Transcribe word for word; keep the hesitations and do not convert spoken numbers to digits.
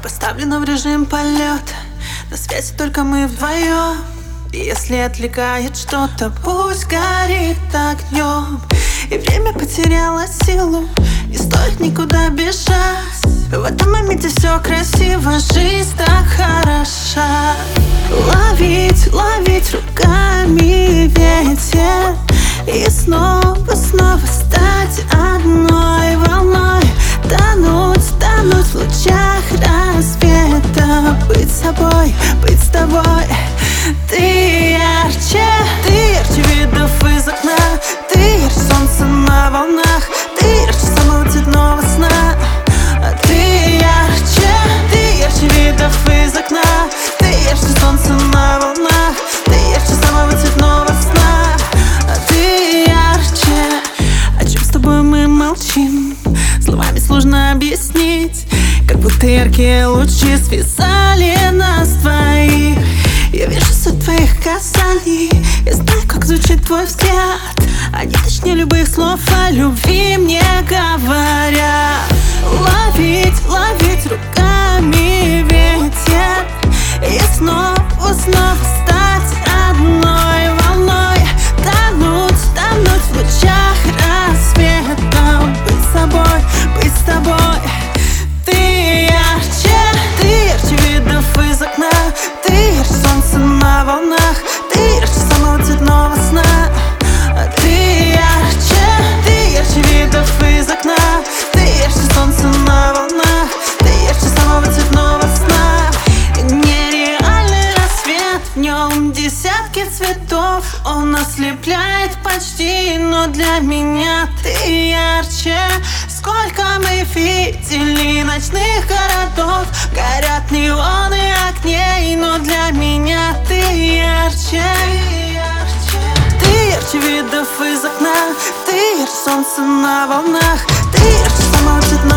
Поставлена в режим полета, на связи только мы вдвоем. И если отвлекает что-то, пусть горит огнем. И время потеряло силу, не стоит никуда бежать. В этом моменте все красиво, жизнь так хороша. Ловить, ловить руками ветер и снова, снова стать одной волной. Тонуть, тонуть в лучах рассвета. Быть собой, быть с тобой. Ты ярче, ты ярче видов из окна. Ты ярче солнца на волнах. Ты ярче самого цветного сна. Ты ярче, ты ярче видов из окна. Ты ярче солнца на волнах. Ты ярче самого цветного сна. Ты ярче. О чем с тобой мы молчим? Словами сложно объяснить. Как будто яркие лучи связали нас двоих. Я вижу суть твоих касаний. Я знаю, как звучит твой взгляд. Они точнее любых слов о любви мне говорят. Ловить, ловить руками ветер и снова, снова стать одной волной. Тонуть, тонуть в лучах рассвета. Быть с собой, быть с тобой. Ты ярче, ты ярче видов из окна. Ты ярче солнца на волнах. Ты ярче самого цветного сна. Ты ярче, ты ярче видов из окна. Ты ярче солнца на волнах. Ты ярче самого цветного сна. Нереальный рассвет, в нем десятки цветов. Он ослепляет почти, но для меня ты ярче. Сколько мы видели ночных городов, горят неоны огней, но для меня ты ярче. Ты ярче видов из окна. Ты ярче солнца на волнах. Ты ярче самого цветного